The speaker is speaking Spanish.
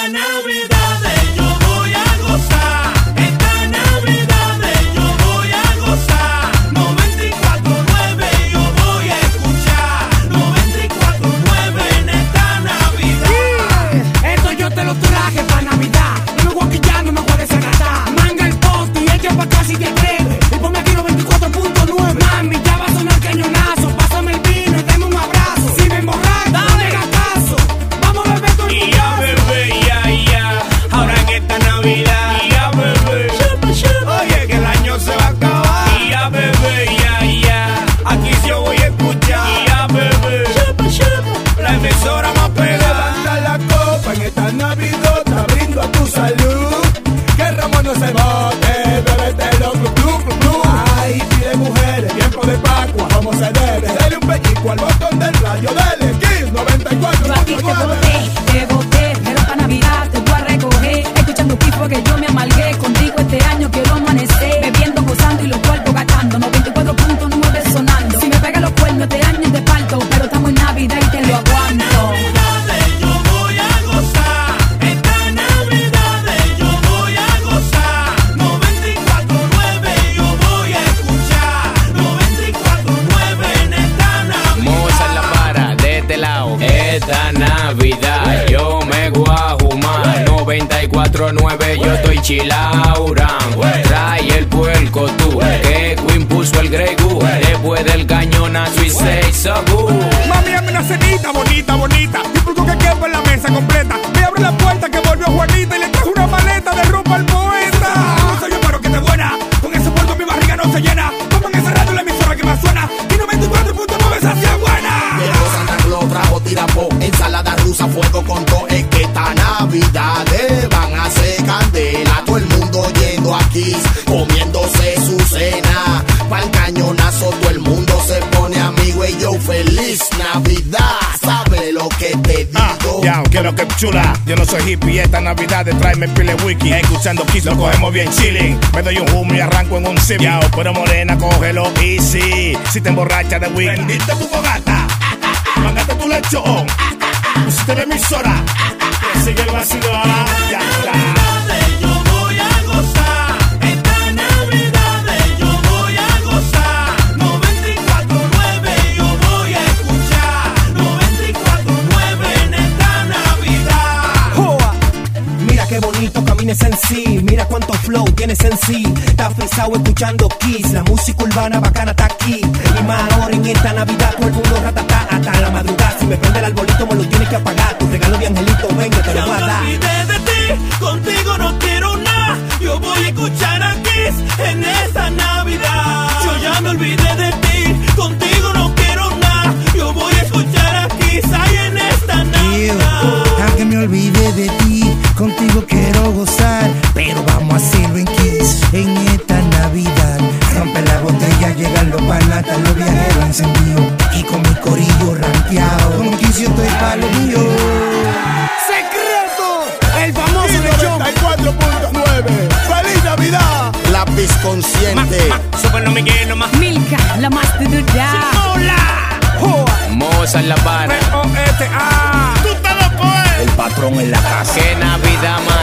Navidad yo voy a gozar. Esta Navidad yo voy a gozar. 94.9 yo voy a escuchar. 94.9 en esta Navidad. Esto yo te lo traje pa' Navidad. No me voy a quillar, no me voy a desacatar. Manga el poste y echa pa' acá si te atreves. Y ponme aquí 94.9. Mami, ya va a sonar cañonazo. Pásame el vino y dame un abrazo. Si me emborracho, dale gatazo. Vamos a beber todo el mundo. Ya bebé, ya. Ahora en esta Navidad. Ya bebé. Oye, que el año se va a acabar. Ya bebé, ya. Aquí sí yo voy a escuchar. Ya bebé. La emisora más pegada. Levanta la copa en esta Navidad, brindo a tu salud. Que Ramón no se bote, bébetelo, club. Ay, pide mujeres, tiempo de Pascua, ¿cómo se debe? Dale un pellizco al botón del radio, dale, Kiss 94. Yo aquí te boté, pero pa' Navidad te voy a recoger. Escuchando tipo que yo me amalgué. Contigo este año quiero amanecer. Bebiendo, gozando y los cuerpos gastando. 94.9 sonando. Si me pegan los cuernos este año te parto. Pero estamos en Navidad y te lo aguanto. Yo voy a gozar. Esta Navidad yo voy a gozar. 94.9 yo voy a escuchar. 94.9 en esta Navidad. Moza en la para de este lado. Esta Navidad yo me voy a fumar. 94.9 yo estoy chilauran. Trae el puerco tú, que Queen puso el Grey Goose. Después del cañonazo y say so good. Mami, dame una cenita bonita. Y pulco que quepa en la mesa completa. Me abre la puerta que volvió Juanita y le trajo una maleta de ropa al poeta. No soy yo, pero que te buena. Con ese puerto mi barriga no se llena. Pongan ese radio en la emisora que más suena. Y 94.9 se hacía buena. Llegó Santa Claus, trajo tirapo, ensalada rusa, fuego con todo. Es que esta Navidad van a hacer candela. Todo el mundo yendo aquí, comiéndose su cena. Pa'l cañonazo, todo el mundo se pone amigo. Y yo, feliz Navidad, ¿sabe lo que te digo? Ya, que lo que chula. Yo no soy hippie, esta Navidad de tráeme pile wiki. Escuchando Kiss lo cogemos bien chilling. Me doy un humo y arranco en un civic. Ya, pero morena, cógelo easy. Si te emborrachas de week, prendiste tu fogata, mangaste tu lechón, pusiste la emisora, que sigue el vacilón. Ya está. Yo voy a gozar. Esta Navidad yo voy a gozar. 94.9 yo voy a escuchar. 94.9 en esta Navidad. Joa. Mira qué bonito camines en sí. Mira cuánto flow tienes en sí. Estás frisado escuchando Kiss. La música urbana bacana está aquí. Y más ahora en esta Navidad todo el mundo ratatá hasta la madrugada. Si me prende el arbolito me lo tienes que apagar. Tu regalo de angelito, venga, te lo voy a dar. Ya me olvidé de ti, contigo no quiero nada. Yo voy a escuchar a Kiss en esta Navidad. Yo ya me olvidé de ti, contigo no quiero nada. Yo voy a escuchar a Kiss ahí en esta Navidad. Aunque me olvide de ti, contigo quiero gozar. Pero vamos a hacerlo en Kiss en esta Navidad. Rompe la botella, llegan los panatas, los viajeros encendidos. Y con mi corillo rankeado, con Kiss yo estoy pa' lo mío. ¡Secreto! El famoso de John. 94.9. ¡Feliz Navidad! Lápiz consciente. Super no Miguel nomás. Milka, la más dura. Moza en la para. P-O-E-T-A. Tú te lo puedes. El patrón en la casa. Que Navidad más